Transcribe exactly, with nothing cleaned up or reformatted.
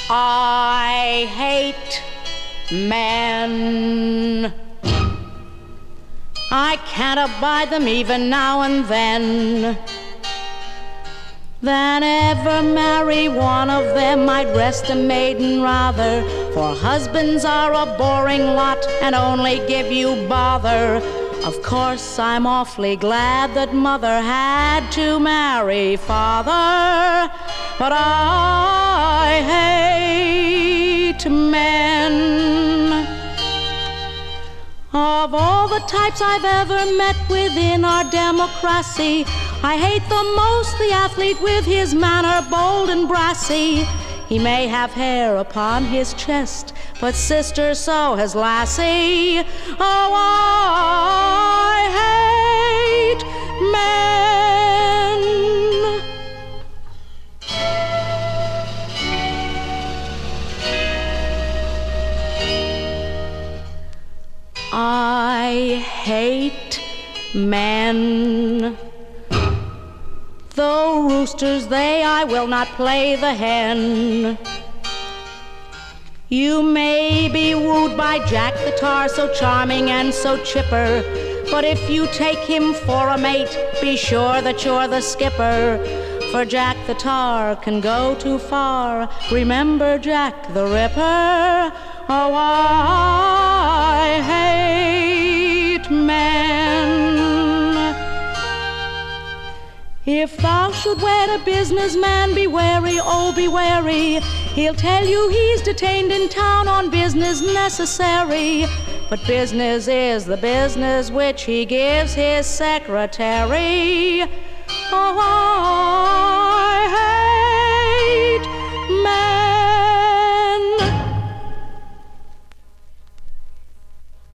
I hate men. I can't abide them even now and then. Than ever marry one of them, I'd rest a maiden rather, for husbands are a boring lot and only give you bother. Of course I'm awfully glad that mother had to marry father, but I hate men. Of all the types I've ever met within our democracy, I hate the most the athlete with his manner bold and brassy. He may have hair upon his chest, but sister, so has Lassie. Oh, I hate men. I hate men. Though roosters they, I will not play the hen. You may be wooed by Jack the Tar, so charming and so chipper, but if you take him for a mate, be sure that you're the skipper. For Jack the Tar can go too far. Remember Jack the Ripper. Oh, I hate men. If thou should wed a businessman, be wary, oh, be wary. He'll tell you he's detained in town on business necessary. But business is the business which he gives his secretary. Oh,